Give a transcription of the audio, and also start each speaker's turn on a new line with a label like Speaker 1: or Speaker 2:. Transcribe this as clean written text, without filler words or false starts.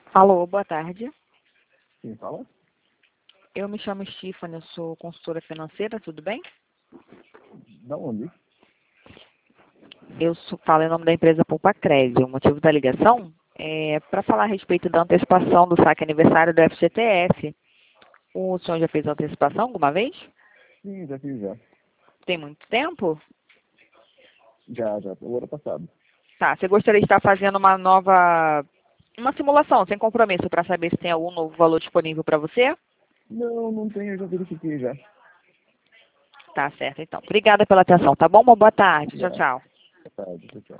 Speaker 1: Alô, boa tarde.
Speaker 2: Quem fala?
Speaker 1: Eu me chamo Stephanie, eu sou consultora financeira, tudo bem?
Speaker 2: Da onde?
Speaker 1: Falo em nome da empresa Poupa Crédito. O motivo da ligação é para falar a respeito da antecipação do saque aniversário do FGTS. O senhor já fez a antecipação alguma vez?
Speaker 2: Sim, já fiz já.
Speaker 1: Tem muito tempo?
Speaker 2: Já, o ano passado.
Speaker 1: Tá, você gostaria de estar fazendo uma simulação, sem compromisso, para saber se tem algum novo valor disponível para você?
Speaker 2: Não tenho, eu já verifiquei já.
Speaker 1: Tá certo, então. Obrigada pela atenção, tá bom? Uma boa tarde. Tchau,
Speaker 2: Já.
Speaker 1: tchau.
Speaker 2: Boa tarde, tchau.